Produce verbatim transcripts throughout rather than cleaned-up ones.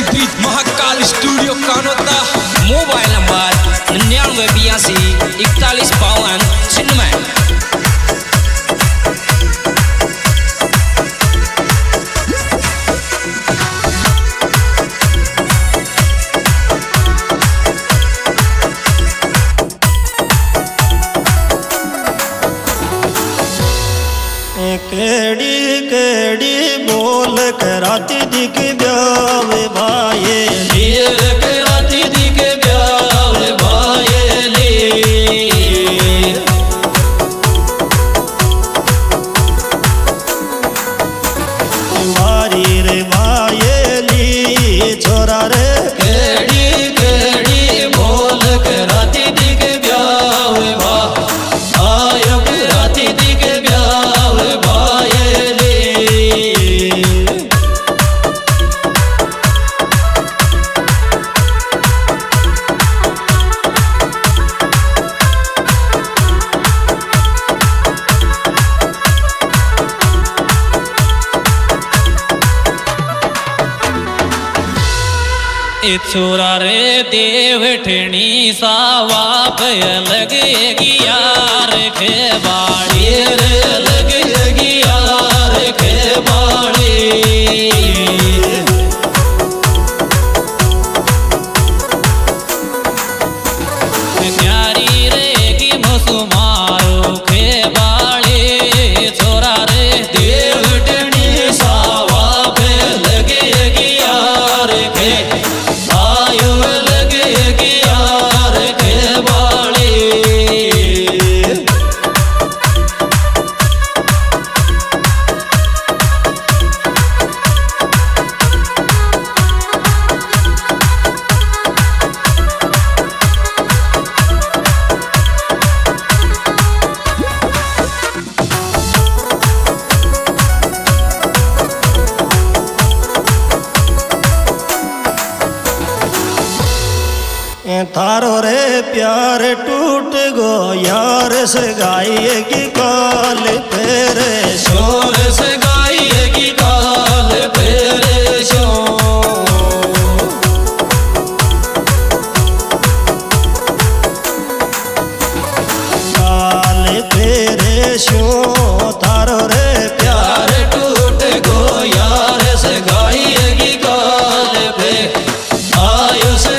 With Mahakal studio Kanota. Mobile number निन्यानवे बयासी इकतालीस बावन छिन्नवे। केड़ी केड़ी बोल कराती दिख ब्यावे भाई लीर कराती दिख ब्यावे भाई लीर मारी रे भाई ली छोरा रे केड़ी केड़ी बोल कराती दिख ब्यावे भाई आयो कराती दिख ब्यावे छोरा रे देव ठणी सावा पे लगेगी यार के बाड़ी रे लगेगी यार के बाड़ी प्यारी रेगी मसुमारो के बाड़ी छोरा रे देव ठणी सावा पे लगेगी यार के थारो रे प्यार टूट गो यार से गाएगी काल फेरे शोर से गाएगी काल फेरे शो काल फेरे शो थारो रे प्यार टूट गो यार से गाएगी काल फे आयो से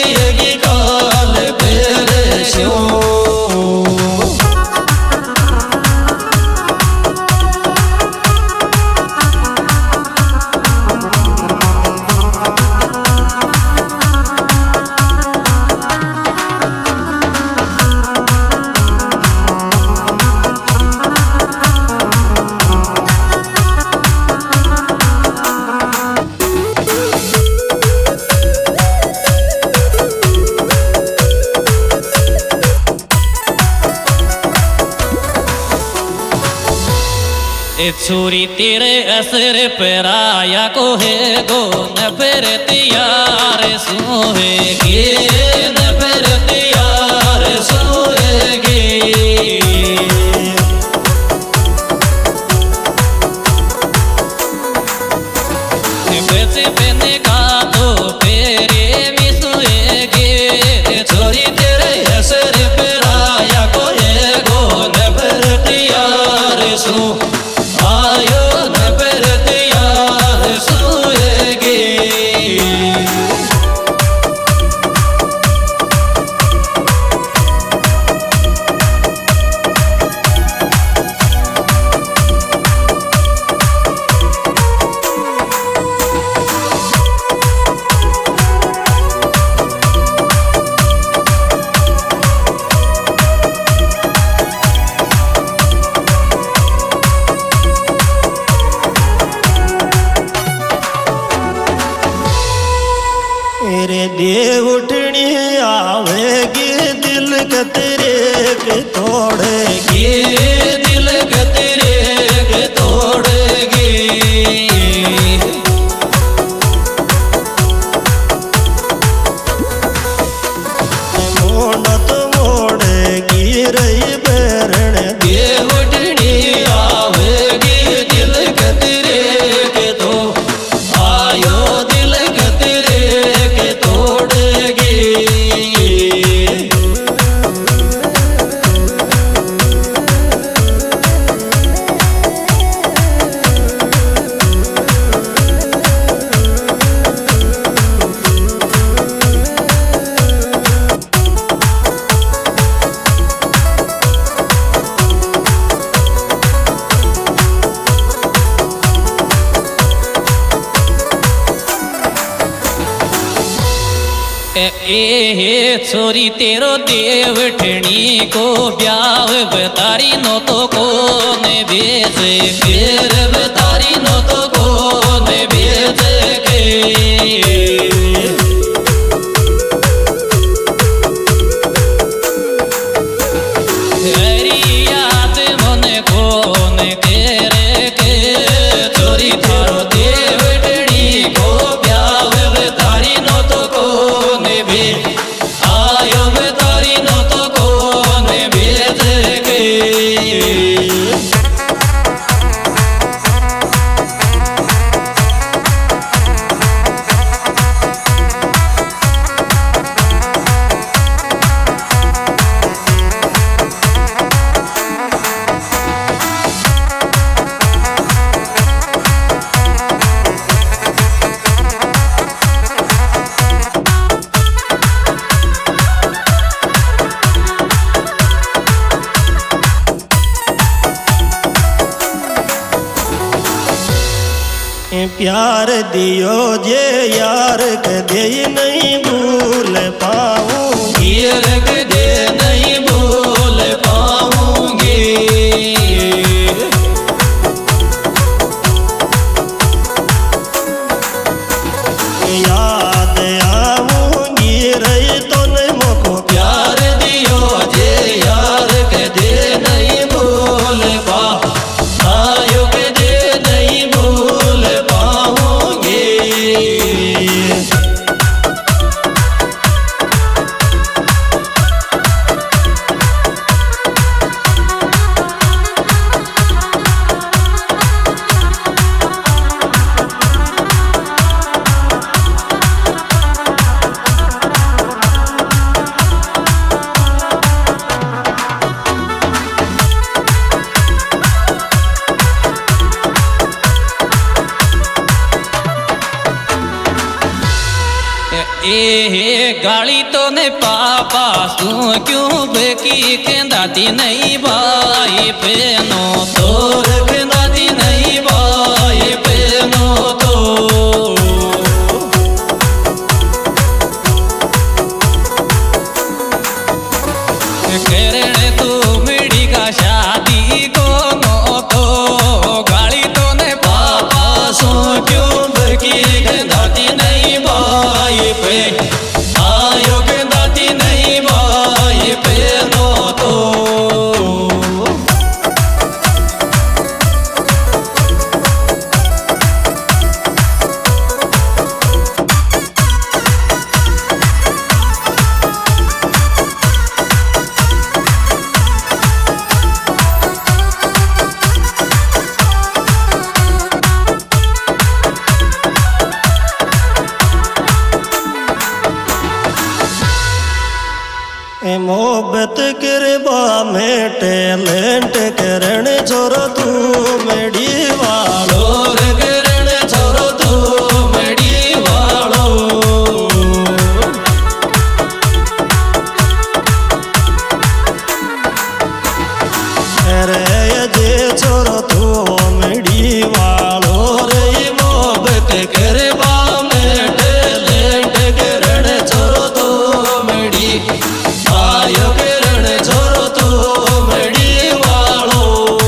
छुरी तेरे असर पर आया को है गो न फिर तैयार सोएगी न फिर तैयार सोएगी बचे पहने का तो फेरे भी सोएगी छोरी तेरे असर पर आया को है गो न फिर तैयार सो देव उठनी आवेगी दिल कतरे के तोड़ेगी दिल कतरे के तोड़ेगी मोड़त मोड़ेगी रही बैरण देव उठनी आवेगी दिल कतरे के तो आयो दिल कतरे ए छोरी तेरो देवठनी को ब्याह बतारी नो तो कौन भेज फिर बतारी नो तो कौन भेज के याद मन कौन तेरे के छोरी थारो देवठनी को ब्याह बतारी नो तो कौन आयो बेतारी नो तो कौन भेज के प्यार दियो जे यार कदे नहीं भूल पाऊंगी कदे नहीं भूल पाऊंगी याद आऊंगी रही तो नहीं मोको प्यार दियो जे यार कदे नहीं भूल पा आयो कदे नहीं भूल पाऊंगी ए गाली तो ने पापा सू क्यों बेकी कहती नहीं भाई बहनो तोर कहती नहीं भाई बहनो तो करने तू मेरी का शादी को नो तो गाली तो ने पापा सू क्यों बेकी कहती नहीं भाई पे आयो कहती नहीं भाई बहनो तो मोहब्बत करवा में टैलेंट करण छोरो तू मेरी वालो करण छोरो तू मेरी वालो रे जे छोरो तू मेरी वालो रे मोहब्बत करवा में टैलेंट करण छोरो तू मेरी आयो करण छोरो तू मेरी वालो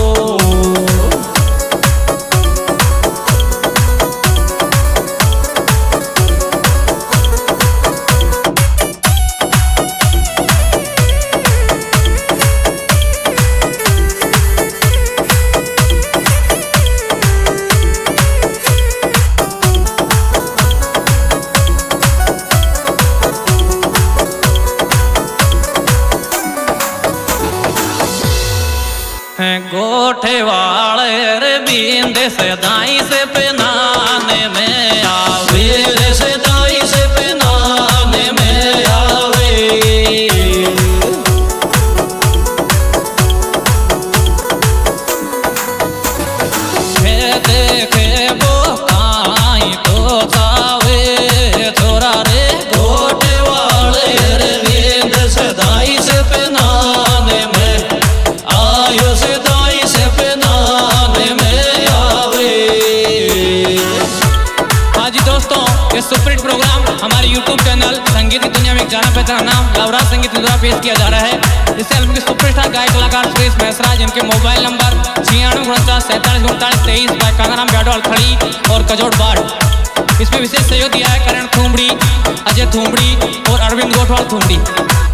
गोठे वाले रे बींद से दाई से पहनाने में आवे से दाई से पहनाने में आवे देखे वो काई तो जावे छोरा रे गोठे वाले रे बींद से दाई से पहनाने में आयो से दाई से पहनाने में आवे का नाम लवराज संगीत द्वारा पेश किया जा रहा है। इस एल्बम के सुपरस्टार गायक कलाकार सुरेश मैसराज, इनके मोबाइल नंबर छियानवे उनचास सैंतालीस उनतालीस तेईस बाय कांगराम ब्याडवाल खड़ी और कजोट बाट। इसमें विशेष सहयोग दिया है करण थूमड़ी, अजय थूमड़ी और अरविंद गोठवाल थूमड़ी।